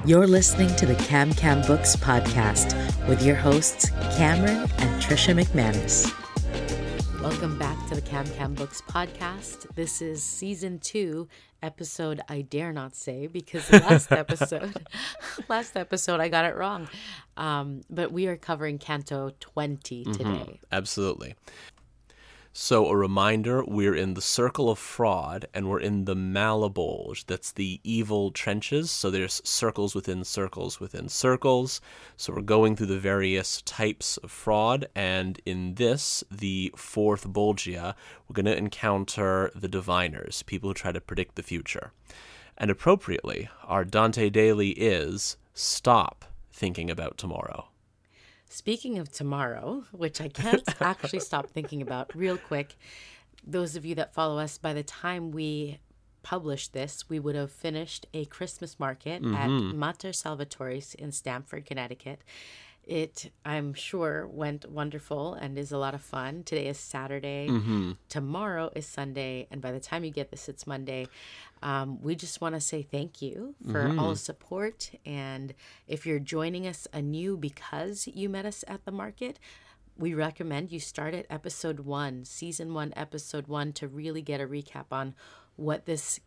You're listening to the Cam Cam Books podcast with your hosts, Cameron and Trisha McManus. Welcome back to the Cam Cam Books podcast. This is season 2, episode I dare not say because last episode I got it wrong. But we are covering Canto 20 today. Absolutely. So a reminder, we're in the Circle of Fraud, and we're in the Malabulge. That's the evil trenches. So there's circles within circles within circles. So we're going through the various types of fraud, and in this, the fourth Bulgia, we're going to encounter the diviners, people who try to predict the future. And appropriately, our Dante daily is Stop Thinking About Tomorrow. Speaking of tomorrow, which I can't actually stop thinking about real quick, those of you that follow us, by the time we publish this, we would have finished a Christmas market at Mater Salvatoris in Stamford, Connecticut. It, I'm sure, went wonderful and is a lot of fun. Today is Saturday. Tomorrow is Sunday. And by the time you get this, it's Monday. We just want to say thank you for all the support. And if you're joining us anew because you met us at the market, we recommend you start at episode 1, season 1, episode 1, to really get a recap on what this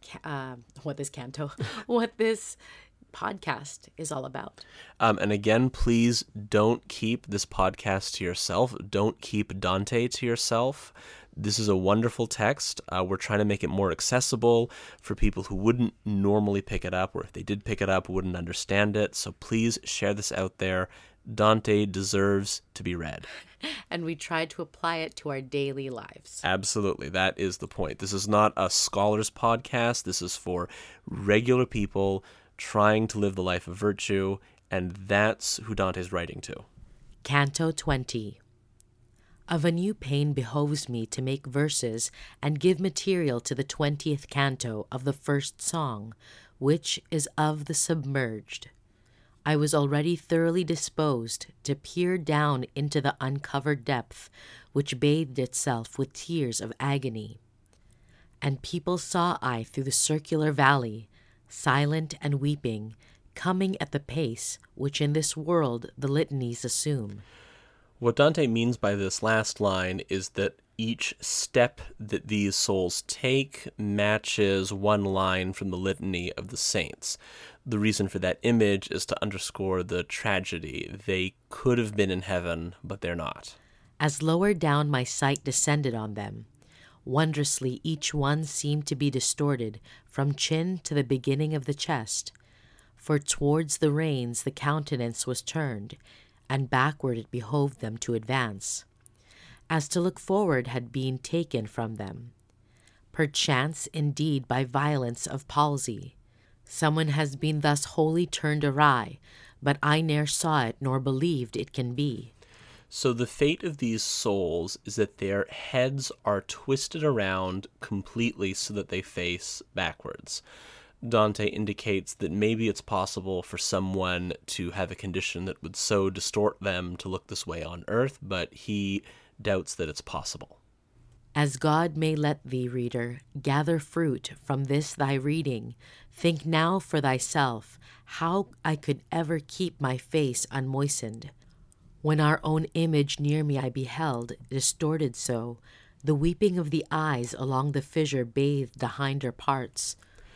podcast is all about. And again, please don't keep this podcast to yourself. Don't keep Dante to yourself. This is a wonderful text. We're trying to make it more accessible for people who wouldn't normally pick it up, or if they did pick it up, wouldn't understand it. So please share this out there. Dante deserves to be read. And we tried to apply it to our daily lives. Absolutely. That is the point. This is not a scholars podcast. This is for regular people trying to live the life of virtue, and that's who Dante's writing to. Canto 20. Of a new pain behoves me to make verses and give material to the 20th canto of the first song, which is of the submerged. I was already thoroughly disposed to peer down into the uncovered depth, which bathed itself with tears of agony. And people saw I through the circular valley, silent and weeping, coming at the pace which in this world the litanies assume. What Dante means by this last line is that each step that these souls take matches one line from the litany of the saints. The reason for that image is to underscore the tragedy. They could have been in heaven, but they're not. As lower down my sight descended on them, wondrously each one seemed to be distorted from chin to the beginning of the chest, for towards the reins the countenance was turned, and backward it behoved them to advance, as to look forward had been taken from them. Perchance, indeed, by violence of palsy, someone has been thus wholly turned awry, but I ne'er saw it nor believed it can be. So the fate of these souls is that their heads are twisted around completely so that they face backwards. Dante indicates that maybe it's possible for someone to have a condition that would so distort them to look this way on earth, but he doubts that it's possible. As God may let thee, reader, gather fruit from this thy reading, think now for thyself how I could ever keep my face unmoistened. When our own image near me I beheld, distorted so, the weeping of the eyes along the fissure bathed the hinder parts.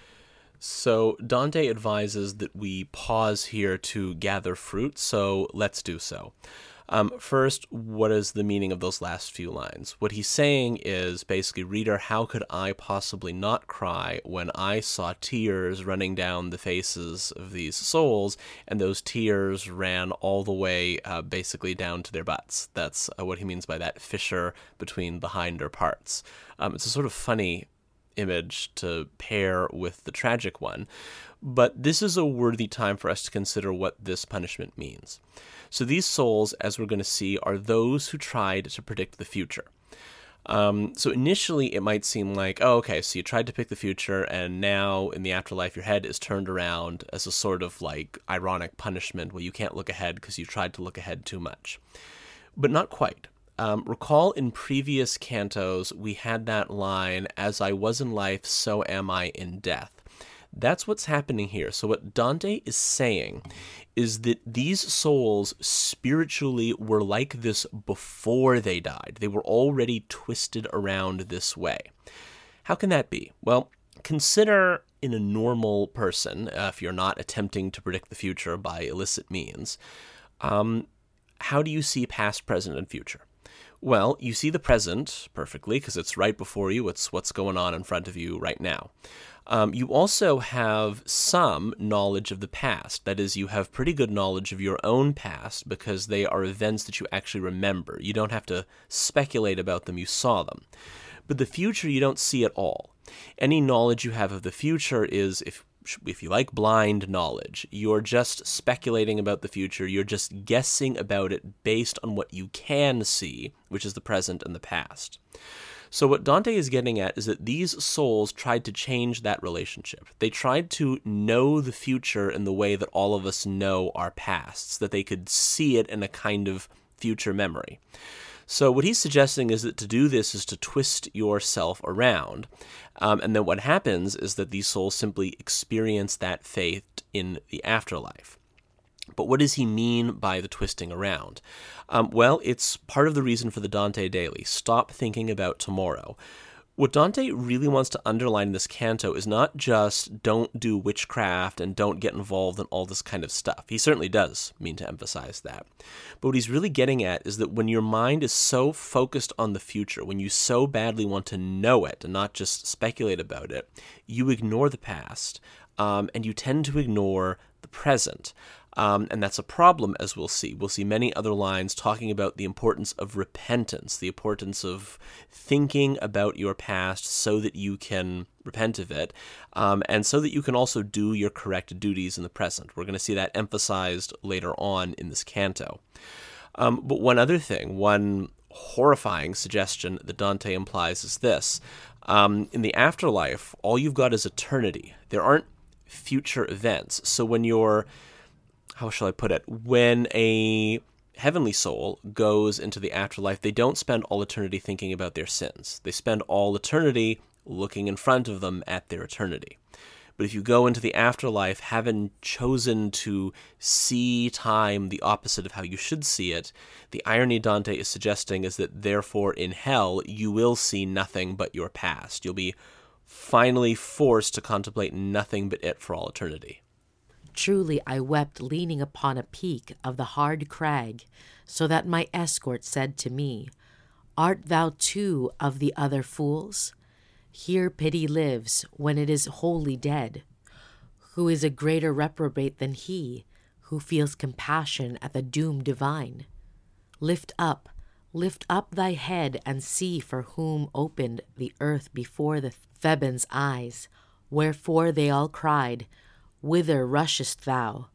So Dante advises that we pause here to gather fruit, so let's do so. First, what is the meaning of those last few lines? What he's saying is basically, reader, how could I possibly not cry when I saw tears running down the faces of these souls, and those tears ran all the way basically down to their butts? That's what he means by that fissure between the hinder parts. It's a sort of funny image to pair with the tragic one, but this is a worthy time for us to consider what this punishment means. So these souls, as we're going to see, are those who tried to predict the future. So initially it might seem like, oh, okay, so you tried to pick the future, and now in the afterlife your head is turned around as a sort of like ironic punishment where you can't look ahead because you tried to look ahead too much. But not quite. Recall in previous cantos, we had that line, as I was in life, so am I in death. That's what's happening here. So what Dante is saying is that these souls spiritually were like this before they died. They were already twisted around this way. How can that be? Well, consider in a normal person, if you're not attempting to predict the future by illicit means, how do you see past, present, and future? Well, you see the present perfectly because it's right before you. It's what's going on in front of you right now. You also have some knowledge of the past. That is, you have pretty good knowledge of your own past because they are events that you actually remember. You don't have to speculate about them. You saw them. But the future you don't see at all. Any knowledge you have of the future is, if you like, blind knowledge. You're just speculating about the future. You're just guessing about it based on what you can see, which is the present and the past. So what Dante is getting at is that these souls tried to change that relationship. They tried to know the future in the way that all of us know our pasts, that they could see it in a kind of future memory. So what he's suggesting is that to do this is to twist yourself around. And then what happens is that these souls simply experience that fate in the afterlife. But what does he mean by the twisting around? Well, it's part of the reason for the Dante Daily. Stop thinking about tomorrow. What Dante really wants to underline in this canto is not just don't do witchcraft and don't get involved in all this kind of stuff. He certainly does mean to emphasize that. But what he's really getting at is that when your mind is so focused on the future, when you so badly want to know it and not just speculate about it, you ignore the past, and you tend to ignore the present. And that's a problem, as we'll see. We'll see many other lines talking about the importance of repentance, the importance of thinking about your past so that you can repent of it, and so that you can also do your correct duties in the present. We're going to see that emphasized later on in this canto. But one other thing, one horrifying suggestion that Dante implies is this. In the afterlife, all you've got is eternity. There aren't future events. So when you're how shall I put it? When a heavenly soul goes into the afterlife, they don't spend all eternity thinking about their sins. They spend all eternity looking in front of them at their eternity. But if you go into the afterlife having chosen to see time the opposite of how you should see it, the irony Dante is suggesting is that therefore in hell you will see nothing but your past. You'll be finally forced to contemplate nothing but it for all eternity. Truly I wept leaning upon a peak of the hard crag, so that my escort said to me, Art thou too of the other fools? Here pity lives when it is wholly dead. Who is a greater reprobate than he, who feels compassion at the doom divine? Lift up thy head and see for whom opened the earth before the Thebans' eyes, wherefore they all cried, Whither rushest thou?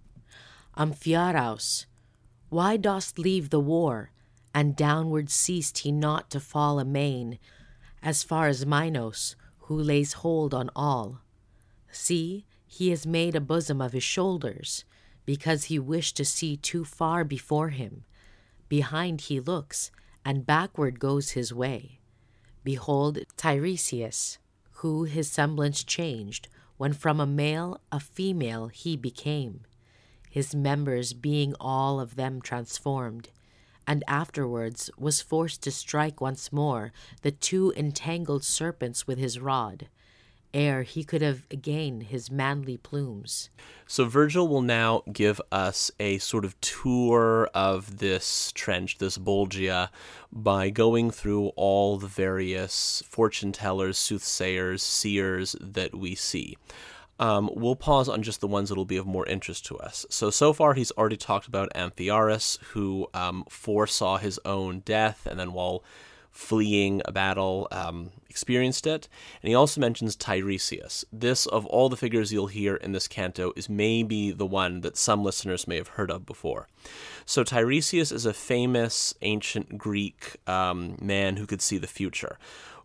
Amphiaraus, why dost leave the war? And downward ceased he not to fall amain, as far as Minos, who lays hold on all. See, he has made a bosom of his shoulders, because he wished to see too far before him. Behind he looks, and backward goes his way. Behold Tiresias, who his semblance changed, when from a male a female he became, his members being all of them transformed, and afterwards was forced to strike once more the two entangled serpents with his rod, ere he could have again his manly plumes. So Virgil will now give us a sort of tour of this trench, this Bolgia, by going through all the various fortune tellers, soothsayers, seers that we see. We'll pause on just the ones that will be of more interest to us. So far he's already talked about Amphiaraus, who foresaw his own death, and then while fleeing a battle, experienced it. And he also mentions Tiresias. This, of all the figures you'll hear in this canto, is maybe the one that some listeners may have heard of before. So Tiresias is a famous ancient Greek man who could see the future.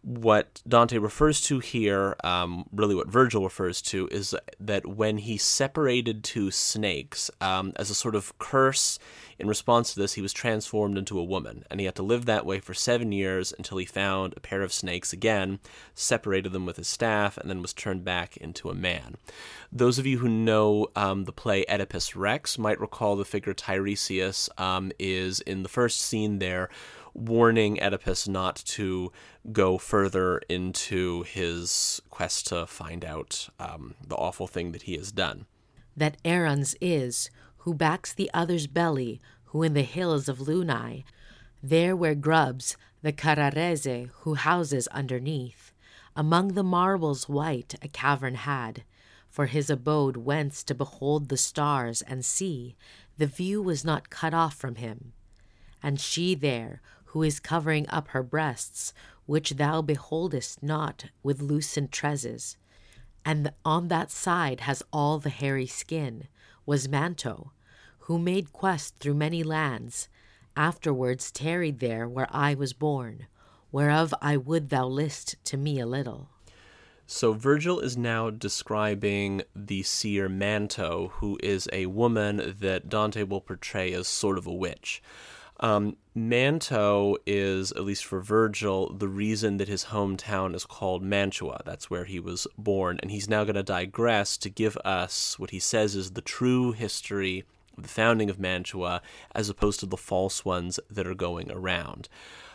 What Dante refers to here, really what Virgil refers to, is that when he separated two snakes, as a sort of curse in response to this, he was transformed into a woman, and he had to live that way for 7 years until he found a pair of snakes again, separated them with his staff, and then was turned back into a man. Those of you who know the play Oedipus Rex might recall the figure Tiresias is in the first scene there, warning Oedipus not to go further into his quest to find out the awful thing that he has done. That Aruns is, who backs the other's belly, who in the hills of Lunae, there where grubs the Carrarese, who houses underneath, among the marbles white a cavern had, for his abode whence to behold the stars and see, the view was not cut off from him. And she there, who is covering up her breasts, which thou beholdest not with lucent tresses, and on that side has all the hairy skin, was Manto, who made quest through many lands, afterwards tarried there where I was born, whereof I would thou list to me a little. So Virgil is now describing the seer Manto, who is a woman that Dante will portray as sort of a witch. Manto is, at least for Virgil, the reason that his hometown is called Mantua. That's where he was born, and he's now going to digress to give us what he says is the true history of the founding of Mantua, as opposed to the false ones that are going around.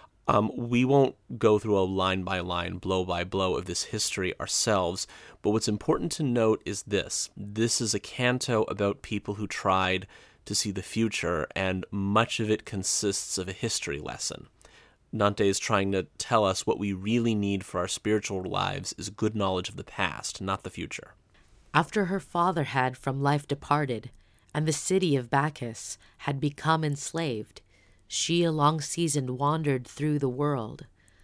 We won't go through a line-by-line, blow-by-blow of this history ourselves, but what's important to note is this. This is a canto about people who tried to see the future, and much of it consists of a history lesson. Dante is trying to tell us what we really need for our spiritual lives is good knowledge of the past, not the future. After her father had from life departed, and the city of Bacchus had become enslaved, she a long season wandered through the world.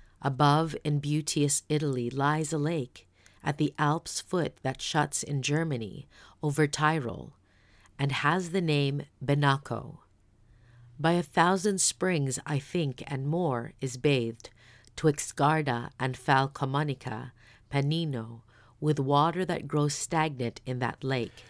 Above in beauteous Italy lies a lake, at the Alps' foot that shuts in Germany over Tyrol, and has the name Benacco. By 1,000 springs, I think, and more, is bathed, twixt Garda and Falcomonica, Pennino, with water that grows stagnant in that lake.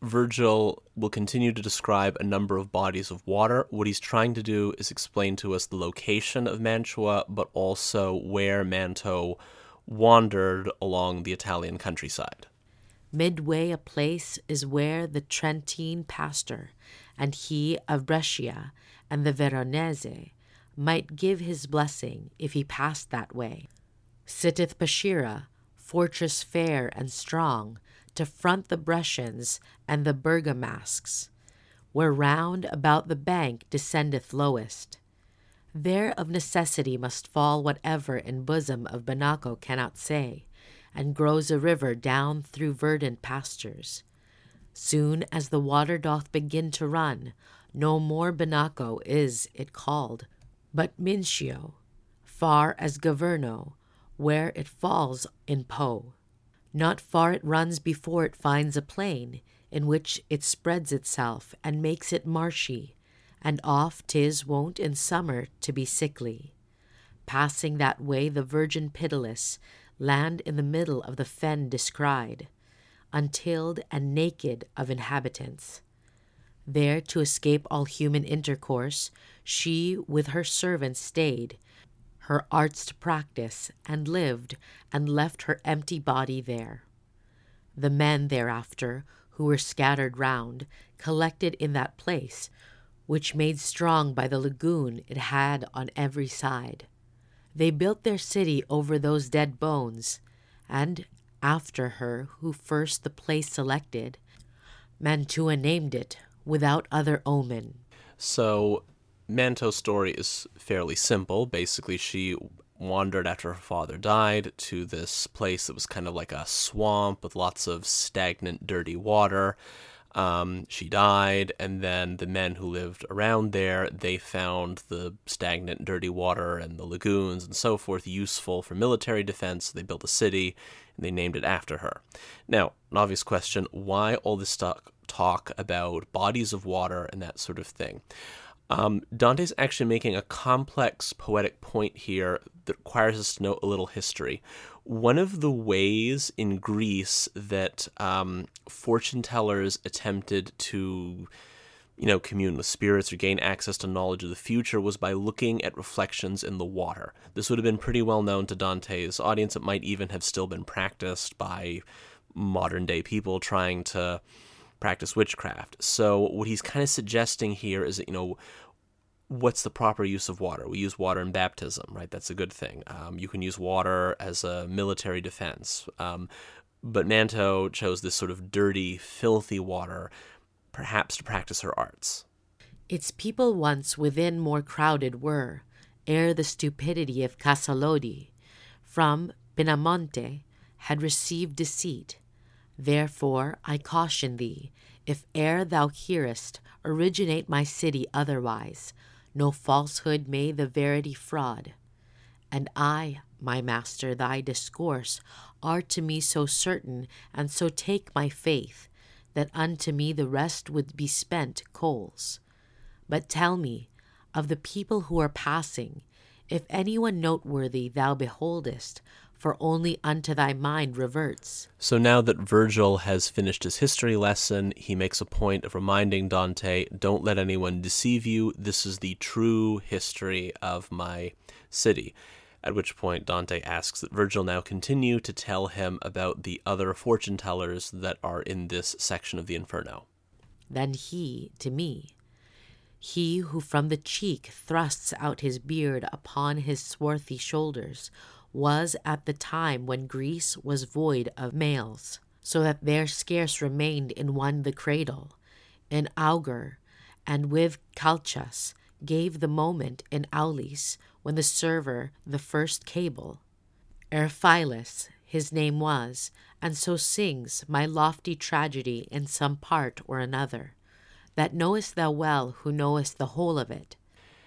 Virgil will continue to describe a number of bodies of water. What he's trying to do is explain to us the location of Mantua, but also where Manto wandered along the Italian countryside. Midway a place is where the Trentine pastor, and he of Brescia and the Veronese, might give his blessing if he passed that way. Sitteth Paschira, fortress fair and strong, to front the Brescians and the Bergamasques, where round about the bank descendeth lowest. There of necessity must fall whatever in bosom of Benacco cannot say, and grows a river down through verdant pastures. Soon as the water doth begin to run, no more Benacco is it called, but Mincio, far as Gaverno, where it falls in Po. Not far it runs before it finds a plain, in which it spreads itself and makes it marshy, and oft 'tis wont in summer to be sickly. Passing that way the virgin pitiless, land in the middle of the fen descried, untilled and naked of inhabitants. There to escape all human intercourse, she with her servants stayed, her arts to practice, and lived, and left her empty body there. The men thereafter, who were scattered round, collected in that place, which made strong by the lagoon it had on every side. They built their city over those dead bones, and after her who first the place selected, Mantua named it, without other omen. So Manto's story is fairly simple. Basically, she wandered after her father died to this place that was kind of like a swamp with lots of stagnant, dirty water. She died, and then the men who lived around there, they found the stagnant, dirty water and the lagoons and so forth useful for military defense. They built a city, and they named it after her. Now, an obvious question, why all this talk about bodies of water and that sort of thing? Dante's actually making a complex poetic point here that requires us to know a little history. One of the ways in Greece that fortune tellers attempted to, commune with spirits or gain access to knowledge of the future was by looking at reflections in the water. This would have been pretty well known to Dante's audience. It might even have still been practiced by modern day people trying to practice witchcraft. So what he's kind of suggesting here is that, what's the proper use of water? We use water in baptism, right? That's a good thing. You can use water as a military defense. But Manto chose this sort of dirty, filthy water, perhaps to practice her arts. Its people once within more crowded were, ere the stupidity of Casalodi from Pinamonte had received deceit. Therefore I caution thee, if e'er thou hearest originate my city otherwise, no falsehood may the verity fraud. And I, my master, thy discourse are to me so certain, and so take my faith, that unto me the rest would be spent coals. But tell me, of the people who are passing, if anyone noteworthy thou beholdest, for only unto thy mind reverts. So now that Virgil has finished his history lesson, he makes a point of reminding Dante, don't let anyone deceive you. This is the true history of my city. At which point Dante asks that Virgil now continue to tell him about the other fortune tellers that are in this section of the Inferno. Then he to me, he who from the cheek thrusts out his beard upon his swarthy shoulders, was at the time when Greece was void of males, so that there scarce remained in one the cradle, in Augur, and with Calchas gave the moment in Aulis, when the server the first cable. Erphilus his name was, and so sings my lofty tragedy in some part or another. That knowest thou well, who knowest the whole of it.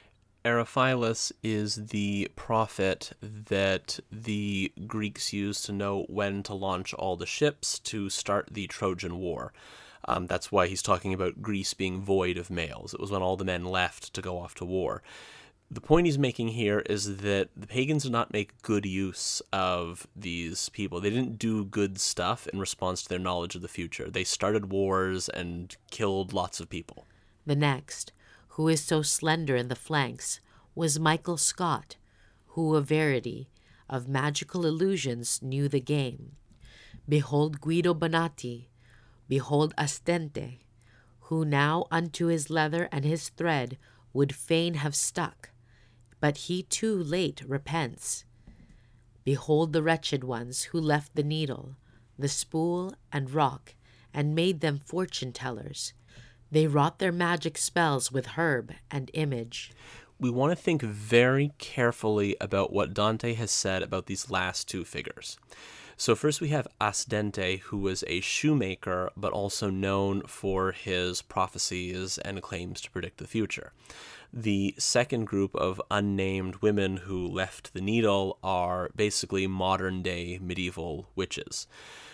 Eriphilus is the prophet that the Greeks used to know when to launch all the ships to start the Trojan War. That's why he's talking about Greece being void of males. It was when all the men left to go off to war. The point he's making here is that the pagans did not make good use of these people. They didn't do good stuff in response to their knowledge of the future. They started wars and killed lots of people. The next, who is so slender in the flanks, was Michael Scott, who of verity, of magical illusions knew the game. Behold Guido Bonatti, behold Astente, who now unto his leather and his thread would fain have stuck, but he too late repents. Behold the wretched ones who left the needle, the spool and rock, and made them fortune tellers. They wrought their magic spells with herb and image. We want to think very carefully about what Dante has said about these last two figures. So first we have Asdente, who was a shoemaker, but also known for his prophecies and claims to predict the future. The second group of unnamed women who left the needle are basically modern-day medieval witches.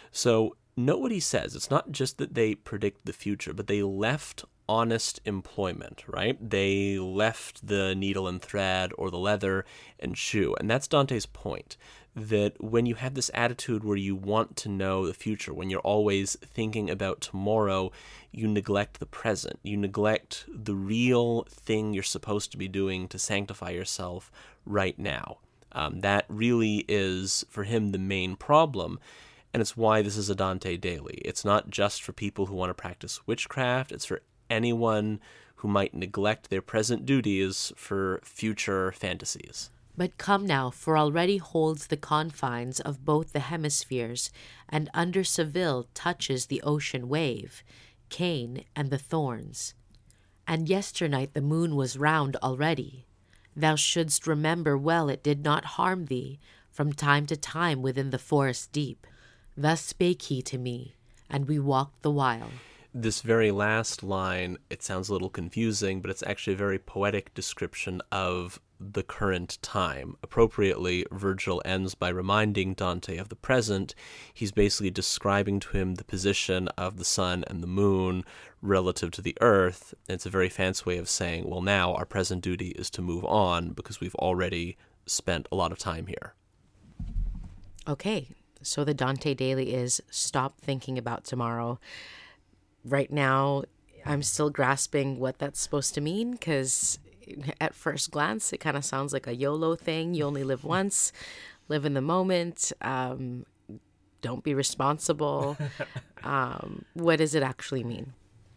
So note what he says. It's not just that they predict the future, but they left honest employment, right? They left the needle and thread or the leather and shoe. And that's Dante's point, that when you have this attitude where you want to know the future, when you're always thinking about tomorrow, you neglect the present. You neglect the real thing you're supposed to be doing to sanctify yourself right now. That really is, for him, the main problem. And it's why this is a Dante daily. It's not just for people who want to practice witchcraft. It's for anyone who might neglect their present duties for future fantasies. But come now, for already holds the confines of both the hemispheres, and under Seville touches the ocean wave, Cane and the thorns. And yesternight the moon was round already. Thou shouldst remember well it did not harm thee from time to time within the forest deep. Thus spake he to me, and we walked the while. This very last line, it sounds a little confusing, but it's actually a very poetic description of the current time. Appropriately, Virgil ends by reminding Dante of the present. He's basically describing to him the position of the sun and the moon relative to the earth. It's a very fancy way of saying, well, now our present duty is to move on because we've already spent a lot of time here. Okay, so the Dante Daily is stop thinking about tomorrow. Right now, I'm still grasping what that's supposed to mean, because at first glance, it kind of sounds like a YOLO thing. You only live once, live in the moment, don't be responsible. What does it actually mean?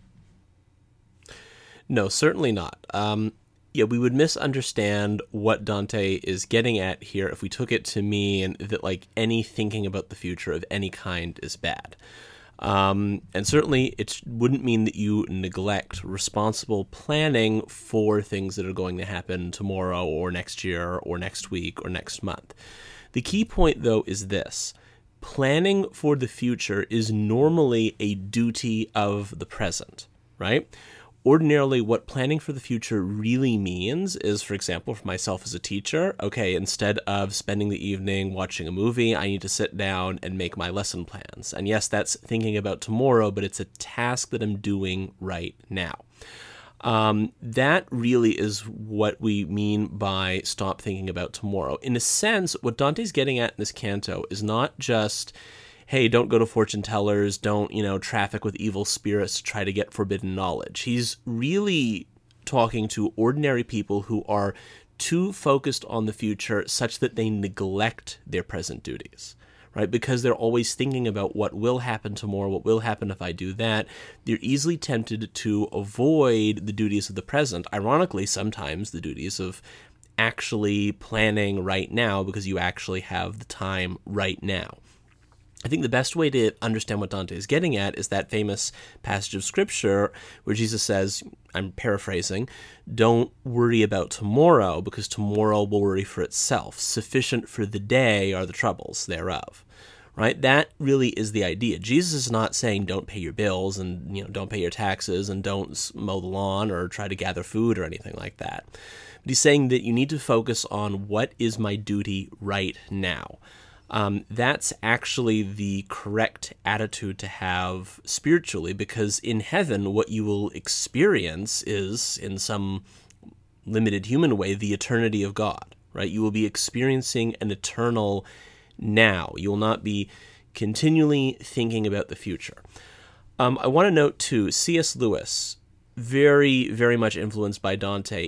No, certainly not. We would misunderstand what Dante is getting at here if we took it to mean that, like, any thinking about the future of any kind is bad. And certainly it wouldn't mean that you neglect responsible planning for things that are going to happen tomorrow or next year or next week or next month. The key point, though, is this. Planning for the future is normally a duty of the present, right? Ordinarily, what planning for the future really means is, for example, for myself as a teacher, okay, instead of spending the evening watching a movie, I need to sit down and make my lesson plans. And yes, that's thinking about tomorrow, but it's a task that I'm doing right now. That really is what we mean by stop thinking about tomorrow. In a sense, what Dante's getting at in this canto is not just, hey, don't go to fortune tellers, don't, traffic with evil spirits to try to get forbidden knowledge. He's really talking to ordinary people who are too focused on the future such that they neglect their present duties, right? Because they're always thinking about what will happen tomorrow, what will happen if I do that. They're easily tempted to avoid the duties of the present. Ironically, sometimes the duties of actually planning right now, because you actually have the time right now. I think the best way to understand what Dante is getting at is that famous passage of Scripture where Jesus says, I'm paraphrasing, don't worry about tomorrow because tomorrow will worry for itself. Sufficient for the day are the troubles thereof. Right? That really is the idea. Jesus is not saying don't pay your bills and don't pay your taxes and don't mow the lawn or try to gather food or anything like that. But he's saying that you need to focus on what is my duty right now. That's actually the correct attitude to have spiritually, because in heaven, what you will experience is, in some limited human way, the eternity of God, right? You will be experiencing an eternal now. You will not be continually thinking about the future. I want to note, too, C.S. Lewis, very, very much influenced by Dante.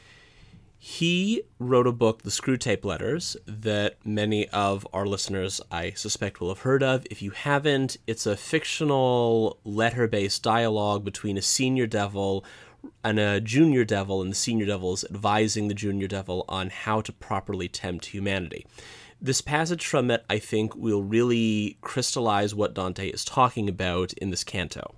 He wrote a book, The Screwtape Letters, that many of our listeners, I suspect, will have heard of. If you haven't, it's a fictional letter-based dialogue between a senior devil and a junior devil, and the senior devil is advising the junior devil on how to properly tempt humanity. This passage from it, I think, will really crystallize what Dante is talking about in this canto.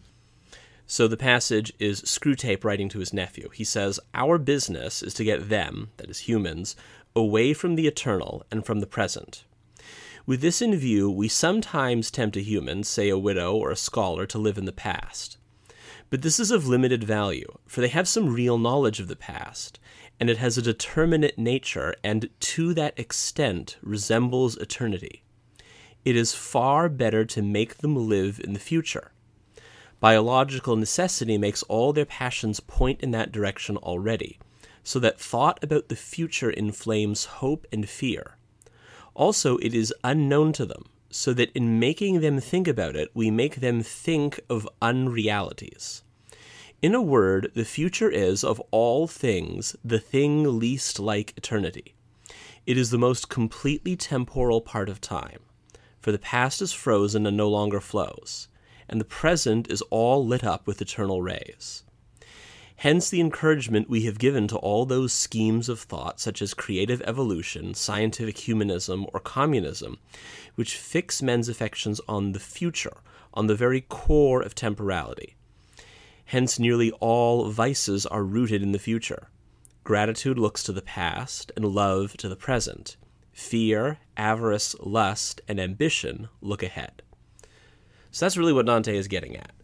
So the passage is Screwtape writing to his nephew. He says, our business is to get them, that is humans, away from the eternal and from the present. With this in view, we sometimes tempt a human, say a widow or a scholar, to live in the past. But this is of limited value, for they have some real knowledge of the past, and it has a determinate nature, and to that extent resembles eternity. It is far better to make them live in the future. Biological necessity makes all their passions point in that direction already, so that thought about the future inflames hope and fear. Also, it is unknown to them, so that in making them think about it, we make them think of unrealities. In a word, the future is, of all things, the thing least like eternity. It is the most completely temporal part of time, for the past is frozen and no longer flows, and the present is all lit up with eternal rays. Hence the encouragement we have given to all those schemes of thought, such as creative evolution, scientific humanism, or communism, which fix men's affections on the future, on the very core of temporality. Hence nearly all vices are rooted in the future. Gratitude looks to the past, and love to the present. Fear, avarice, lust, and ambition look ahead. So that's really what Dante is getting at.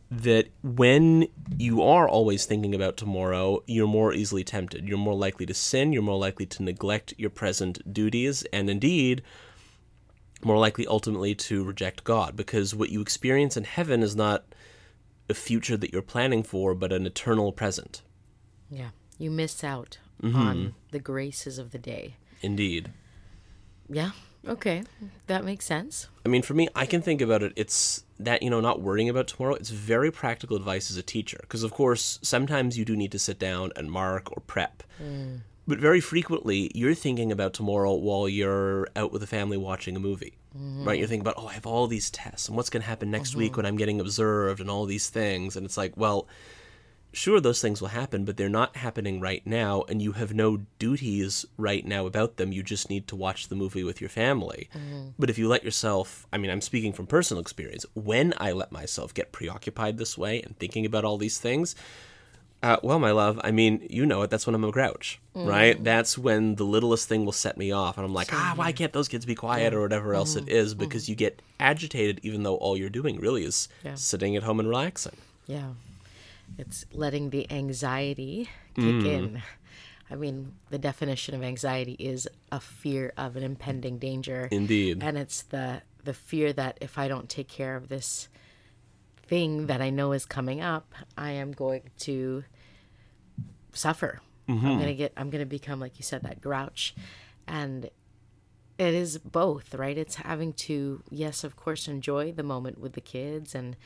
that when you are always thinking about tomorrow, you're more easily tempted. You're more likely to sin. You're more likely to neglect your present duties, and indeed, more likely ultimately to reject God, because what you experience in heaven is not a future that you're planning for, but an eternal present. Yeah. You miss out on the graces of the day. Indeed. Yeah. Okay. That makes sense. I mean, for me, I can think about it. It's that, not worrying about tomorrow. It's very practical advice as a teacher. Because, of course, sometimes you do need to sit down and mark or prep. But very frequently, you're thinking about tomorrow while you're out with the family watching a movie. Right? You're thinking about, I have all these tests. And what's going to happen next week when I'm getting observed and all these things. And it's like, well, sure, those things will happen, but they're not happening right now, and you have no duties right now about them. You just need to watch the movie with your family. But if you let yourself, I'm speaking from personal experience, when I let myself get preoccupied this way and thinking about all these things, well, my love, you know it, that's when I'm a grouch, right? That's when the littlest thing will set me off, and I'm like, why can't those kids be quiet or whatever else it is, because you get agitated even though all you're doing really is sitting at home and relaxing. Yeah. It's letting the anxiety kick in. The definition of anxiety is a fear of an impending danger. Indeed. And it's the fear that if I don't take care of this thing that I know is coming up, I am going to suffer. I'm going to become, like you said, that grouch. And it is both, right? It's having to, yes, of course, enjoy the moment with the kids and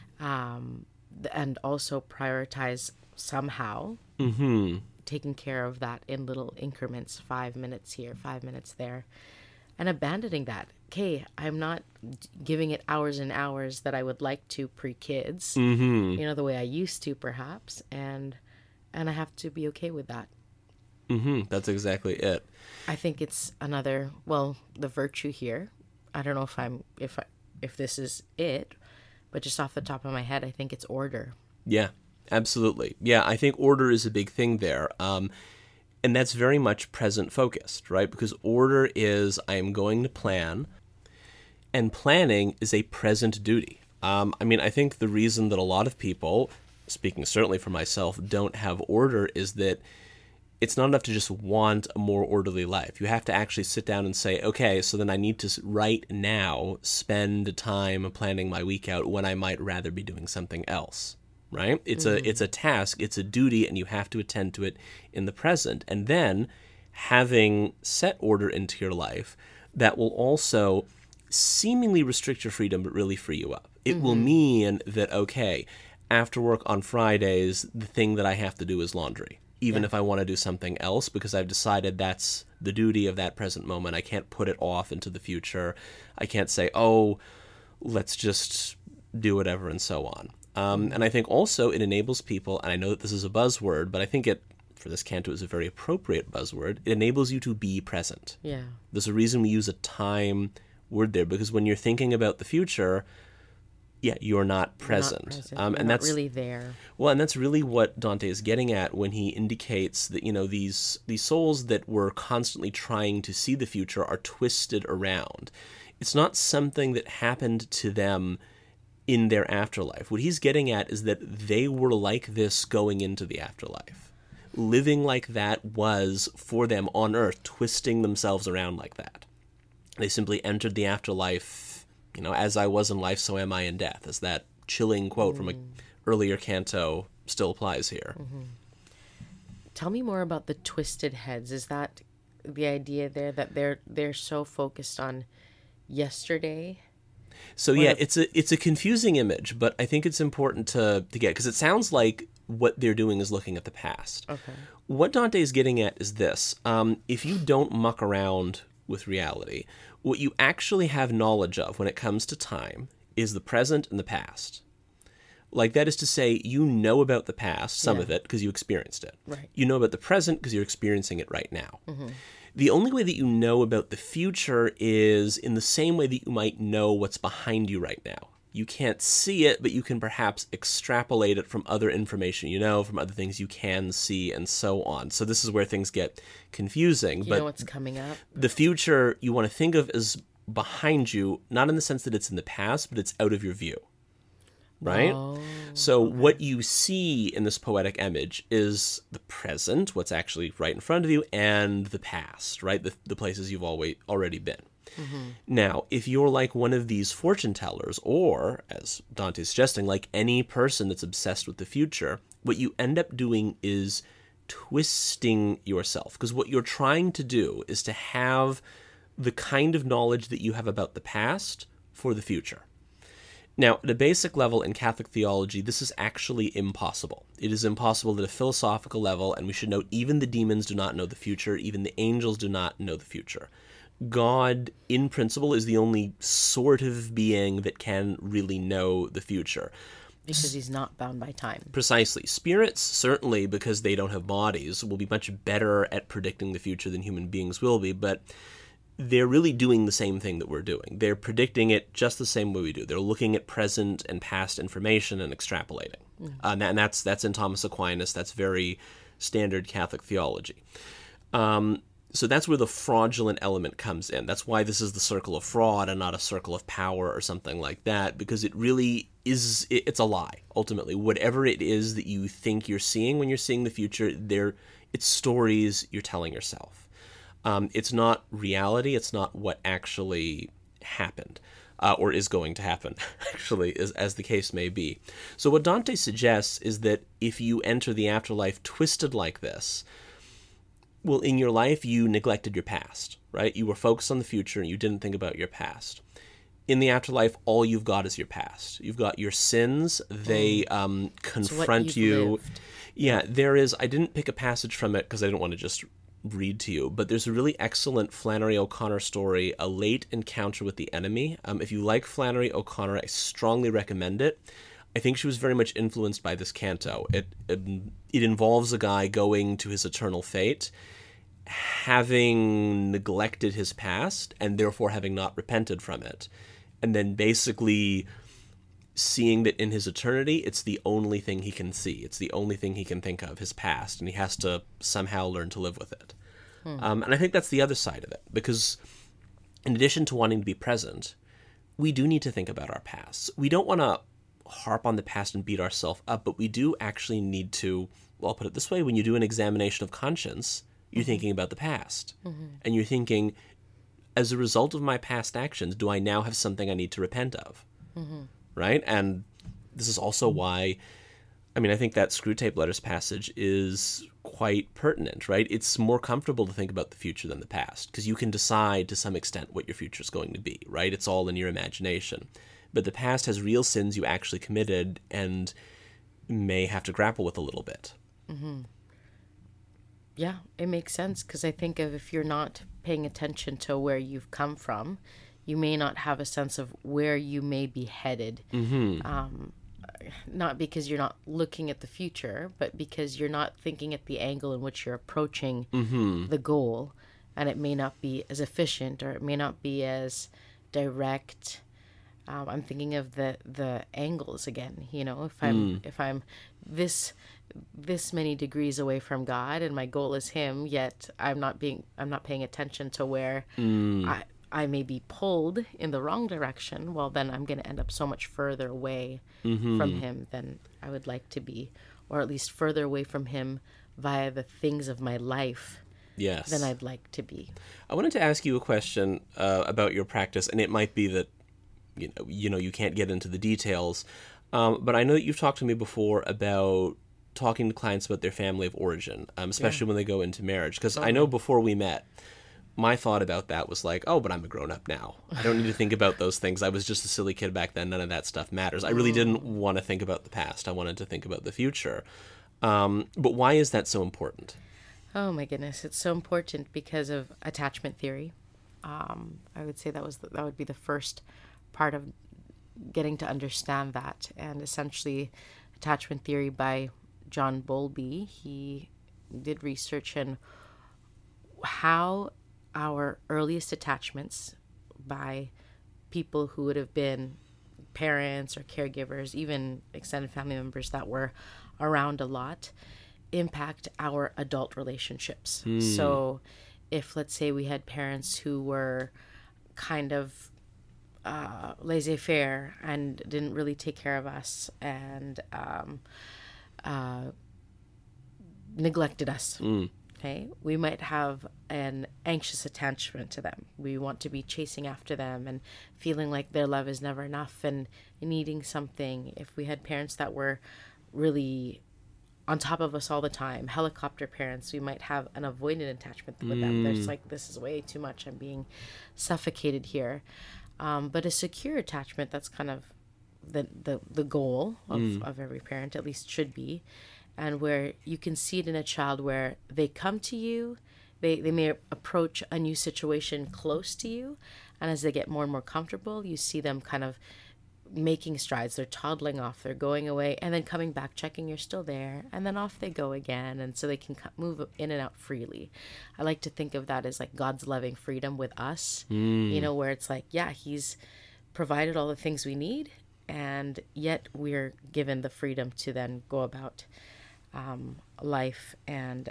also prioritize somehow taking care of that in little increments, 5 minutes here, 5 minutes there, and abandoning that. Okay, I'm not giving it hours and hours that I would like to pre-kids, the way I used to perhaps, and I have to be okay with that. That's exactly it. I think it's another, the virtue here. I don't know if this is it, but just off the top of my head, I think it's order. Yeah, absolutely. Yeah, I think order is a big thing there. And that's very much present focused, right? Because order is I am going to plan, and planning is a present duty. I think the reason that a lot of people, speaking certainly for myself, don't have order is that it's not enough to just want a more orderly life. You have to actually sit down and say, okay, so then I need to right now spend time planning my week out when I might rather be doing something else, right? It's a task, it's a duty, and you have to attend to it in the present. And then having set order into your life, that will also seemingly restrict your freedom, but really free you up. It will mean that, okay, after work on Fridays, the thing that I have to do is laundry. Even if I want to do something else, because I've decided that's the duty of that present moment. I can't put it off into the future. I can't say, let's just do whatever and so on. And I think also it enables people, and I know that this is a buzzword, but I think it, for this canto, is a very appropriate buzzword. It enables you to be present. Yeah. There's a reason we use a time word there, because when you're thinking about the future, you're not present. You're and not that's really there. Well, and that's really what Dante is getting at when he indicates that, these souls that were constantly trying to see the future are twisted around. It's not something that happened to them in their afterlife. What he's getting at is that they were like this going into the afterlife. Living like that was, for them on earth, twisting themselves around like that. They simply entered the afterlife, as I was in life, so am I in death, as that chilling quote from an earlier canto still applies here. Tell me more about the twisted heads. Is that the idea there, that they're so focused on yesterday? So it's a confusing image, but I think it's important to get, because it sounds like what they're doing is looking at the past. Okay. What Dante is getting at is this. If you don't muck around with reality, what you actually have knowledge of when it comes to time is the present and the past. Like, that is to say, you know about the past, some of it, because you experienced it. Right. You know about the present because you're experiencing it right now. The only way that you know about the future is in the same way that you might know what's behind you right now. You can't see it, but you can perhaps extrapolate it from other information from other things you can see, and so on. So this is where things get confusing. You know what's coming up. The future you want to think of as behind you, not in the sense that it's in the past, but it's out of your view. right? Oh, So what you see in this poetic image is the present, what's actually right in front of you, and the past, right? The places you've already been. Now, if you're like one of these fortune tellers, or, as Dante's suggesting, like any person that's obsessed with the future, what you end up doing is twisting yourself. Because what you're trying to do is to have the kind of knowledge that you have about the past for the future. Now, at a basic level in Catholic theology, this is actually impossible. It is impossible at a philosophical level, and we should note even the demons do not know the future, even the angels do not know the future. God, in principle, is the only sort of being that can really know the future. because he's not bound by time. Precisely. Spirits, certainly, because they don't have bodies, will be much better at predicting the future than human beings will be, but they're really doing the same thing that we're doing. They're predicting it just the same way we do. They're looking at present and past information and extrapolating. And that's in Thomas Aquinas. That's very standard Catholic theology. So that's where the fraudulent element comes in. That's why this is the circle of fraud and not a circle of power or something like that, because it really is, it's a lie, ultimately. Whatever it is that you think you're seeing when you're seeing the future, it's stories you're telling yourself. It's not reality. It's not what actually happened or is going to happen, actually, as the case may be. So what Dante suggests is that if you enter the afterlife twisted like this, well, in your life, you neglected your past, right? You were focused on the future and you didn't think about your past. In the afterlife, all you've got is your past. You've got your sins. They confront you. Lived. Yeah, there is. I didn't pick a passage from it because I didn't want to just read to you, but there's a really excellent Flannery O'Connor story, A Late Encounter with the Enemy. If you like Flannery O'Connor, I strongly recommend it. I think she was very much influenced by this canto. It involves a guy going to his eternal fate, having neglected his past and therefore having not repented from it, and then basically seeing that in his eternity it's the only thing he can see, it's the only thing he can think of, his past, and he has to somehow learn to live with it. And I think that's the other side of it, because in addition to wanting to be present, we do need to think about our past. We don't want to harp on the past and beat ourselves up, but we do actually need to, well, I'll put it this way, when you do an examination of conscience, you're thinking about the past. And you're thinking, as a result of my past actions, do I now have something I need to repent of? Right? And this is also why, I think that Screwtape Letters passage is quite pertinent, right? It's more comfortable to think about the future than the past, because you can decide to some extent what your future is going to be, right? It's all in your imagination. But the past has real sins you actually committed and may have to grapple with a little bit. Yeah, it makes sense, because I think of if you're not paying attention to where you've come from, you may not have a sense of where you may be headed. Not because you're not looking at the future, but because you're not thinking at the angle in which you're approaching the goal, and it may not be as efficient, or it may not be as direct. I'm thinking of the angles again. If I'm this many degrees away from God and my goal is Him, yet I'm not paying attention to where I may be pulled in the wrong direction. Well, then I'm going to end up so much further away from Him than I would like to be, or at least further away from Him via the things of my life. Yes. Than I'd like to be. I wanted to ask you a question about your practice, and it might be that you can't get into the details, but I know that you've talked to me before about talking to clients about their family of origin, especially when they go into marriage. Because I know before we met, my thought about that was like, oh, but I'm a grown-up now. I don't need to think about those things. I was just a silly kid back then. None of that stuff matters. I really didn't want to think about the past. I wanted to think about the future. But why is that so important? Oh my goodness, it's so important because of attachment theory. I would say that would be the first part of getting to understand that. And essentially, attachment theory by John Bowlby, he did research in how our earliest attachments by people who would have been parents or caregivers, even extended family members that were around a lot, impact our adult relationships. So if, let's say, we had parents who were kind of laissez-faire and didn't really take care of us and neglected us. Okay, we might have an anxious attachment to them. We want to be chasing after them and feeling like their love is never enough and needing something. If we had parents that were really on top of us all the time, helicopter parents, we might have an avoidant attachment with them. There's like, this is way too much. I'm being suffocated here. But a secure attachment, that's kind of the goal of every parent, at least should be. And where you can see it in a child where they come to you, they may approach a new situation close to you. And as they get more and more comfortable, you see them kind of making strides. They're toddling off, they're going away, and then coming back, checking you're still there, and then off they go again. And so they can move in and out freely. I like to think of that as like God's loving freedom with us, you know, where it's like, yeah, he's provided all the things we need, and yet we're given the freedom to then go about life. And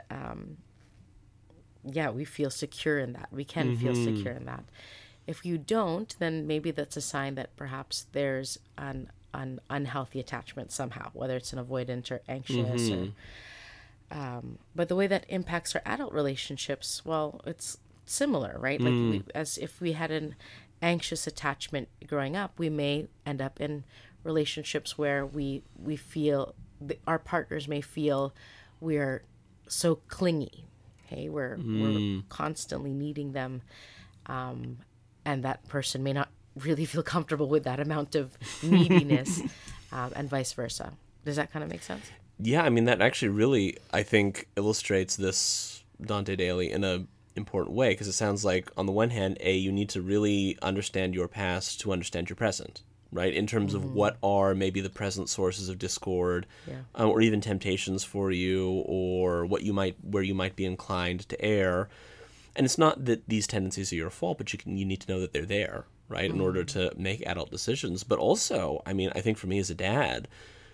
yeah, we feel secure in that. We can feel secure in that. If you don't, then maybe that's a sign that perhaps there's an unhealthy attachment somehow, whether it's an avoidant or anxious. But the way that impacts our adult relationships, well, it's similar, right? Like as if we had an anxious attachment growing up, we may end up in relationships where we feel our partners may feel we're so clingy. Okay, we're constantly needing them. And that person may not really feel comfortable with that amount of neediness, and vice versa. Does that kind of make sense? Yeah, I mean, that actually really, I think, illustrates this Dante Daily in a important way, because it sounds like, on the one hand, you need to really understand your past to understand your present, right? In terms of what are maybe the present sources of discord, or even temptations for you, or where you might be inclined to err. And it's not that these tendencies are your fault, but you need to know that they're there, right, in order to make adult decisions. But also, I mean, I think for me as a dad,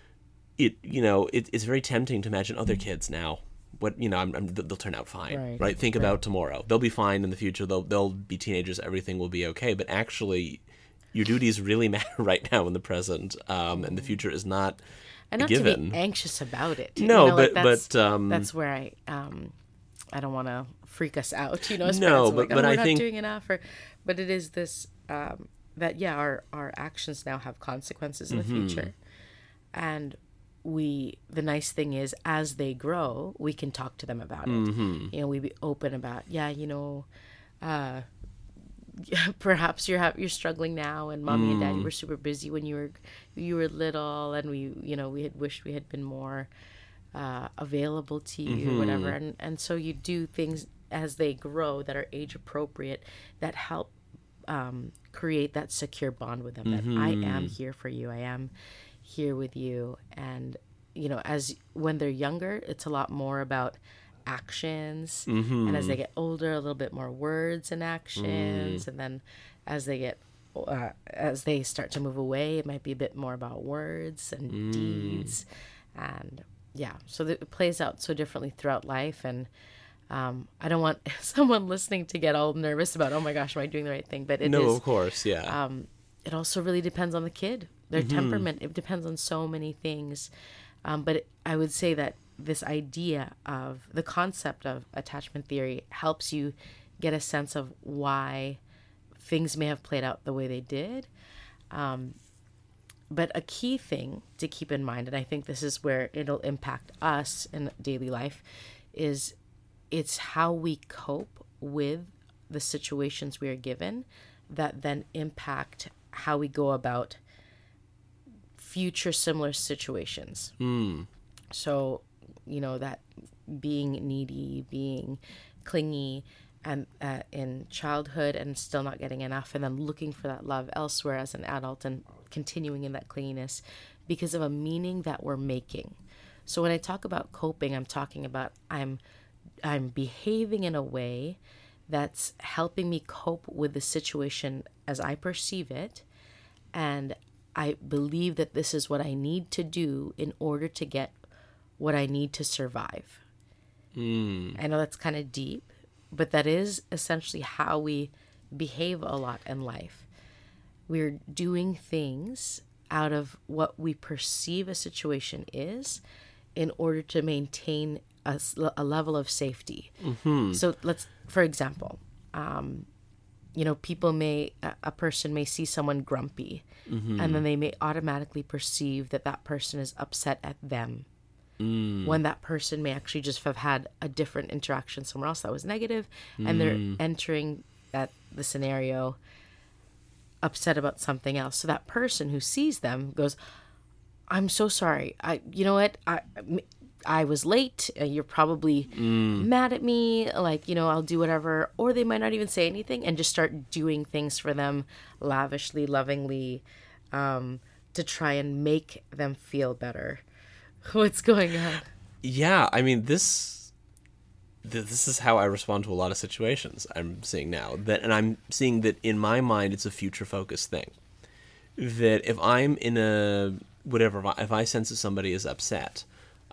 it's very tempting to imagine other kids now. They'll turn out fine, right? Think about tomorrow. They'll be fine in the future. They'll be teenagers. Everything will be okay. But actually, your duties really matter right now in the present, and the future is not and not given. To be anxious about it. No, that's where I don't want to freak us out, as parents, but I think not doing enough. But it is this that our actions now have consequences in the future, and the nice thing is, as they grow, we can talk to them about it. We be open about, perhaps you're struggling now, and mommy and daddy were super busy when you were little, and we had wished we had been more available to you, whatever. And so you do things as they grow that are age appropriate, that help create that secure bond with them, that I am here for you, I am here with you. And as when they're younger, it's a lot more about actions, and as they get older, a little bit more words and actions, and then as they start to move away, it might be a bit more about words and deeds. And so it plays out so differently throughout life. And I don't want someone listening to get all nervous about, oh my gosh, am I doing the right thing? But of course, yeah. It also really depends on the kid, their temperament. It depends on so many things. But I would say that this idea of the concept of attachment theory helps you get a sense of why things may have played out the way they did. But a key thing to keep in mind, and I think this is where it'll impact us in daily life, is it's how we cope with the situations we are given that then impact how we go about future similar situations. So, that being needy, being clingy, and in childhood and still not getting enough, and then looking for that love elsewhere as an adult and continuing in that clinginess because of a meaning that we're making. So when I talk about coping, I'm talking about I'm behaving in a way that's helping me cope with the situation as I perceive it, and I believe that this is what I need to do in order to get what I need to survive. I know that's kind of deep, but that is essentially how we behave a lot in life. we're doing things out of what we perceive a situation is in order to maintain a level of safety. So for example, people a person may see someone grumpy, and then they may automatically perceive that that person is upset at them. When that person may actually just have had a different interaction somewhere else that was negative, and they're entering the scenario upset about something else. So that person who sees them goes, "I'm so sorry. You know what? I was late. You're probably mad at me. Like, I'll do whatever." Or they might not even say anything and just start doing things for them lavishly, lovingly, to try and make them feel better. What's going on? Yeah, I mean, this is how I respond to a lot of situations I'm seeing now. And I'm seeing that in my mind, it's a future-focused thing. That if I'm in if I sense that somebody is upset,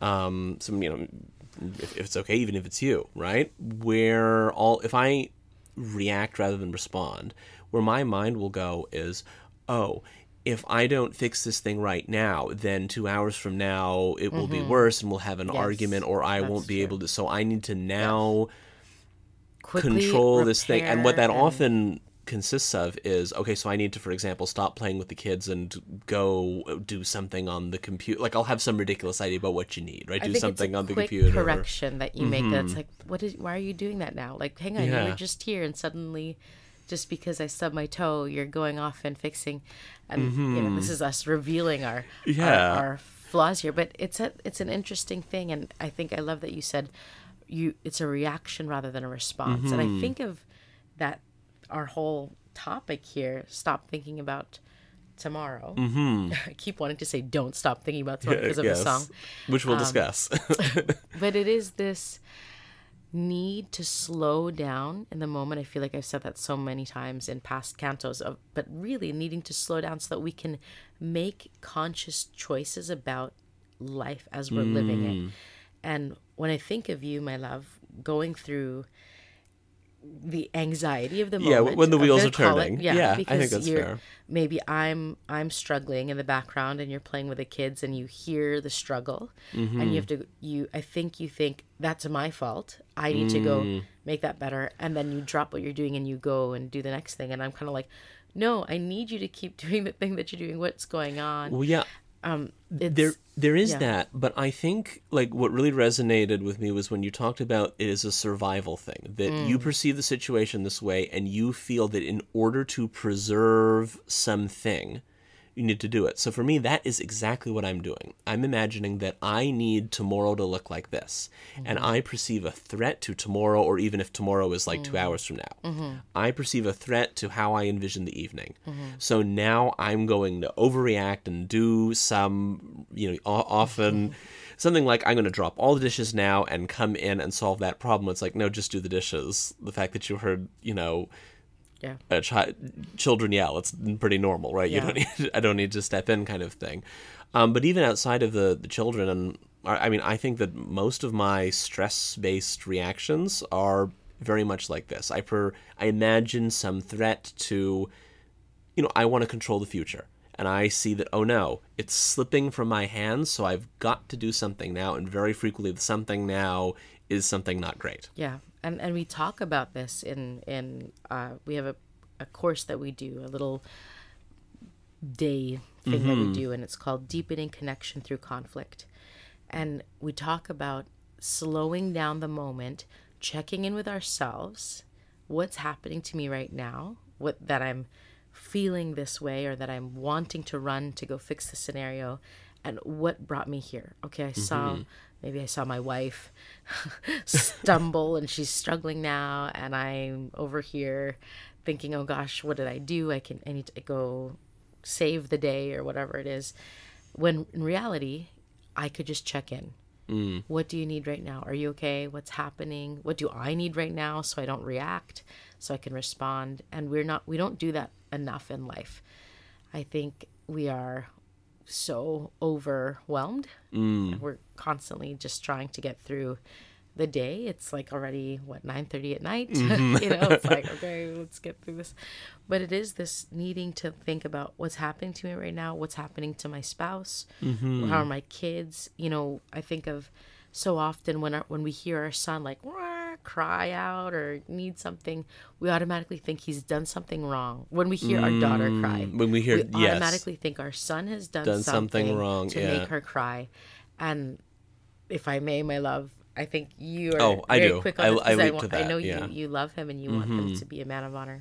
if it's okay, even if it's you, right? If I react rather than respond, where my mind will go is, oh, if I don't fix this thing right now, then 2 hours from now it will be worse and we'll have an argument, or I won't be able to. So I need to now Quickly control this thing. And what that repair often consists of is, okay, so I need to, for example, stop playing with the kids and go do something on the computer. Like, I'll have some ridiculous idea about what you need, right? Do something on the computer. Correction that you make that's like, why are you doing that now? Like, hang on, you were just here, and suddenly, just because I stubbed my toe, you're going off and fixing. And this is us revealing our flaws here. But it's an interesting thing, and I think I love that you said it's a reaction rather than a response. And I think of that. Our whole topic here, stop thinking about tomorrow. I keep wanting to say don't stop thinking about tomorrow because of the song. Which we'll discuss. But it is this need to slow down in the moment. I feel like I've said that so many times in past cantos, but really needing to slow down so that we can make conscious choices about life as we're living it. And when I think of you, my love, going through the anxiety of the moment. Yeah, when the wheels are turning. Because I think that's fair. Maybe I'm struggling in the background and you're playing with the kids and you hear the struggle and I think you think that's my fault. I need to go make that better. And then you drop what you're doing and you go and do the next thing. And I'm kind of like, no, I need you to keep doing the thing that you're doing. What's going on? Well, yeah. There is that, but I think like what really resonated with me was when you talked about it as a survival thing, that you perceive the situation this way and you feel that in order to preserve something, you need to do it. So for me, that is exactly what I'm doing. I'm imagining that I need tomorrow to look like this, and I perceive a threat to tomorrow, or even if tomorrow is like 2 hours from now, I perceive a threat to how I envision the evening. So now I'm going to overreact and do some, often something like I'm going to drop all the dishes now and come in and solve that problem. It's like, no, just do the dishes. The fact that you heard, children yell, it's pretty normal, right? Yeah. I don't need to step in, kind of thing. But even outside of the children, and I think that most of my stress-based reactions are very much like this. I imagine some threat to, I want to control the future. And I see that, oh no, it's slipping from my hands, so I've got to do something now. And very frequently, the something now is something not great. Yeah. And we talk about this in we have a course that we do, a little day thing that we do, and it's called Deepening Connection Through Conflict. And we talk about slowing down the moment, checking in with ourselves, what's happening to me right now, that I'm feeling this way or that I'm wanting to run to go fix the scenario, and what brought me here. Okay, maybe I saw my wife stumble and she's struggling now, and I'm over here thinking, oh gosh, what did I do? I need to go save the day or whatever it is. When in reality, I could just check in. What do you need right now? Are you okay? What's happening? What do I need right now so I don't react, so I can respond? And we don't do that enough in life. I think we are so overwhelmed. We're constantly just trying to get through the day. It's like already, 9:30 at night? Mm-hmm. It's like, okay, let's get through this. But it is this needing to think about what's happening to me right now, what's happening to my spouse, Mm-hmm. how are my kids. I think of so often when we hear our son like "Wah," cry out or need something, we automatically think he's done something wrong. When we hear our daughter cry, When we hear, we yes, automatically think our son has done done something something wrong, to yeah. make her cry. And if I may, my love, I think you are Oh, I very do. quick on this, I 'cause leap to I that, know yeah. you love him and you want him to be a man of honor.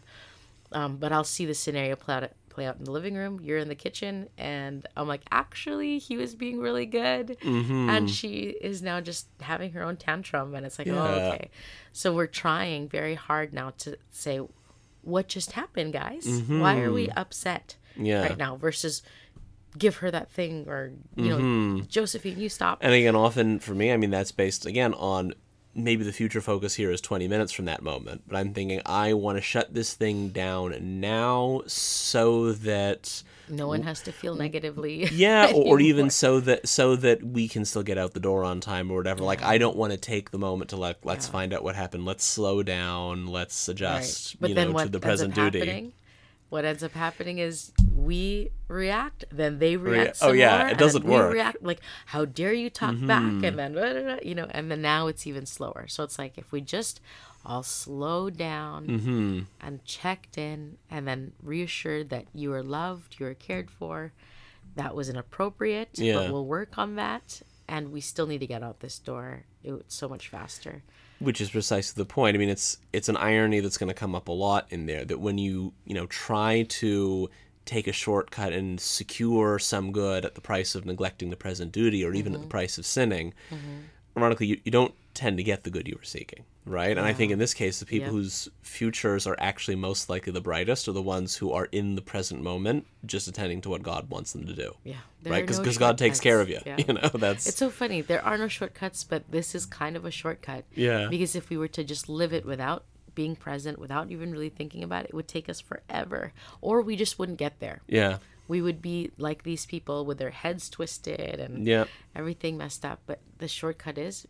But I'll see the scenario play out in the living room. You're in the kitchen, and I'm like, actually, he was being really good, and she is now just having her own tantrum, and it's like, Yeah. oh, okay. So we're trying very hard now to say, what just happened, guys? Why are we upset Yeah. right now? Versus give her that thing, or Josephine, you stop. And again, often for me, I mean, that's based, again, on maybe the future focus here is 20 minutes from that moment. But I'm thinking, I want to shut this thing down now so that... No one has to feel negatively. Yeah, or even anymore. so that we can still get out the door on time or whatever. Like, I don't want to take the moment to let's find out what happened. Let's slow down. Let's adjust, But then to what the ends present up duty. happening? What ends up happening is we react, then they react Oh, some yeah, more, it and doesn't then we work. react like, how dare you talk back, and then blah, blah, blah, and then now it's even slower. So it's like, if we just all slowed down and checked in, and then reassured that you are loved, you are cared for, that was inappropriate, Yeah. but we'll work on that, and we still need to get out this door. It's so much faster. Which is precisely the point. I mean, it's an irony that's going to come up a lot in there, that when you try to take a shortcut and secure some good at the price of neglecting the present duty, or even at the price of sinning, ironically, you don't tend to get the good you were seeking, right? And I think in this case, the people whose futures are actually most likely the brightest are the ones who are in the present moment, just attending to what God wants them to do. Yeah. Right? Because God takes care of you. Yeah. That's... It's so funny. There are no shortcuts, but this is kind of a shortcut. Yeah. Because if we were to just live it without being present, without even really thinking about it, it would take us forever. Or we just wouldn't get there. Yeah. We would be like these people with their heads twisted and everything messed up. But the shortcut is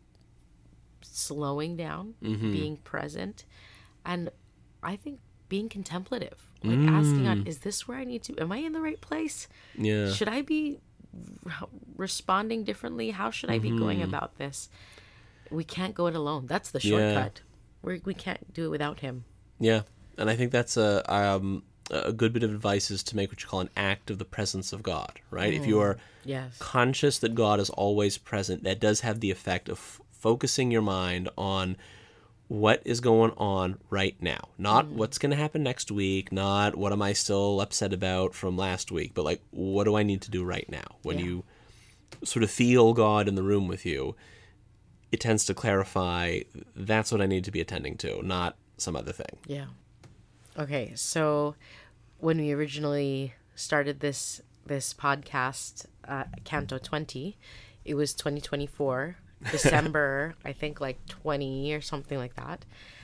slowing down, being present, and I think being contemplative. Like asking God, is this where I need to? Am I in the right place? Yeah. Should I be responding differently? How should I be going about this? We can't go it alone. That's the shortcut. We can't do it without him. Yeah. And I think that's a good bit of advice, is to make what you call an act of the presence of God, right? If you are conscious that God is always present, that does have the effect of focusing your mind on what is going on right now. Not what's going to happen next week, not what am I still upset about from last week, but like, what do I need to do right now? When you sort of feel God in the room with you, it tends to clarify, that's what I need to be attending to, not some other thing. Yeah. Okay, so when we originally started this podcast, Canto 20, it was 2024, December, I think like 20 or something like that.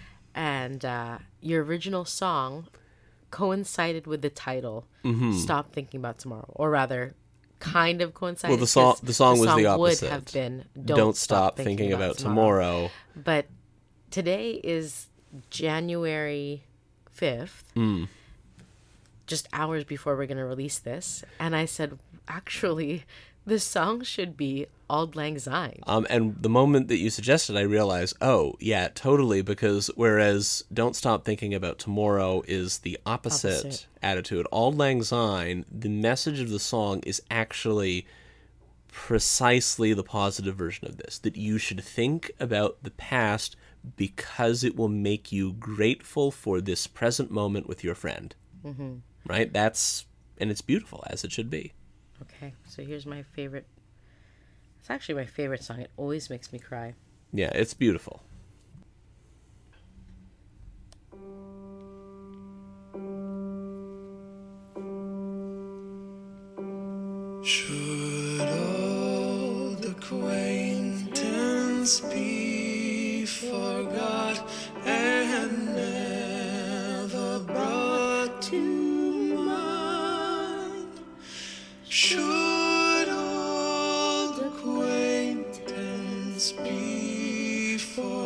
And your original song coincided with the title, Stop Thinking About Tomorrow. Or rather, kind of coincided. Well, the song was the opposite. Would have been Don't Stop Thinking About Tomorrow. But today is January 5th, just hours before we're going to release this. And I said, actually, the song should be Auld Lang Syne. And the moment that you suggested, I realized, oh, yeah, totally, because whereas Don't Stop Thinking About Tomorrow is the opposite attitude, Auld Lang Syne, the message of the song is actually precisely the positive version of this, that you should think about the past because it will make you grateful for this present moment with your friend. Right? And it's beautiful, as it should be. Okay, so here's my favorite. It's actually my favorite song. It always makes me cry. Yeah, it's beautiful. Should old acquaintance be forgot and never brought to mind? Should old acquaintance be forgot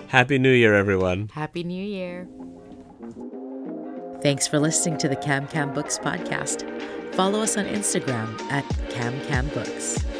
Happy New Year, everyone. Happy New Year. Thanks for listening to the Cam Cam Books podcast. Follow us on Instagram at Cam Cam Books.